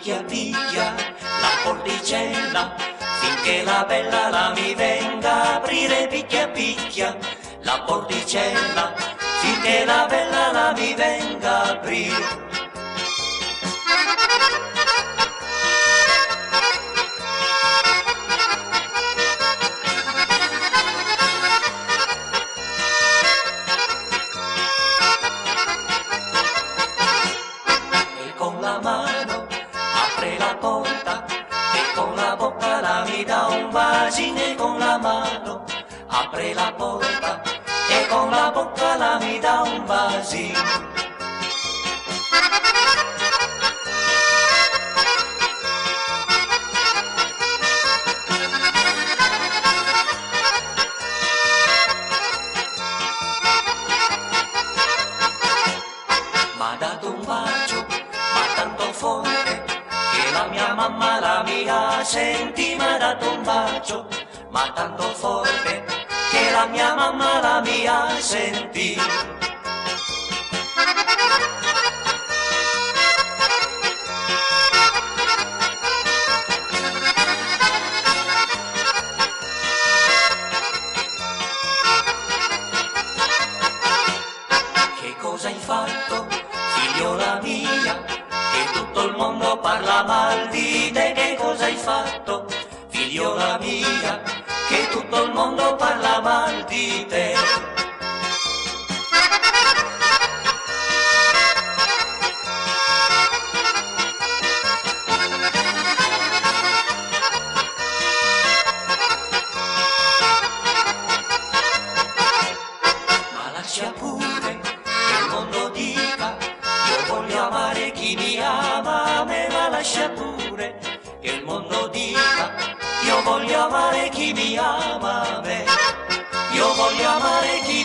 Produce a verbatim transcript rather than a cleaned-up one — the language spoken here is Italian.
picchia picchia la porticella, finché la bella la mi venga a aprire. Picchia picchia la porticella, finché la bella la mi venga a aprire. Con la mano apre la porta e con la bocca la mi dà un bacio. E con la mano apre la porta e con la bocca la mi dà un bacio. M'ha dato un bacio, ma tanto forte, che la mia mamma la mia sentì. M'ha dato un bacio, ma tanto forte, che la mia mamma la mia sentì. Che cosa hai fatto, figliola mia, che tutto il mondo parla mal di te? Che cosa hai fatto, figliola mia, che tutto il mondo parla mal di te? Ma lascia pure che il mondo dica, io voglio amare chi mi ama a me. Ma lascia pure che il mondo dica, io voglio amare chi mi ama a me. Io voglio amare chi